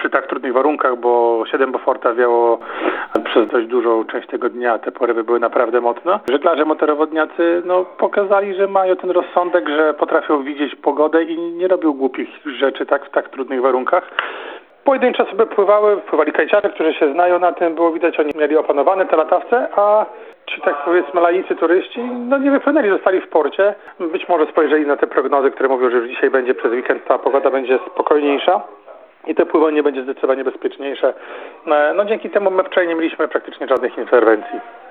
przy tak trudnych warunkach, bo 7 Beauforta wiało przez dość dużą część tego dnia, te porywy były naprawdę mocne. Żeglarze motorowodniacy pokazali, że mają ten rozsądek, że potrafią widzieć pogodę i nie robią głupich rzeczy w tak trudnych warunkach. Pojedyncze sobie pływali kajciarze, którzy się znają na tym, było widać, oni mieli opanowane te latawce, a ci tak powiedzmy laicy turyści, nie wypłynęli, zostali w porcie. Być może spojrzeli na te prognozy, które mówią, że już dzisiaj będzie przez weekend ta pogoda będzie spokojniejsza i to pływanie będzie zdecydowanie bezpieczniejsze. Dzięki temu my wczoraj nie mieliśmy praktycznie żadnych interwencji.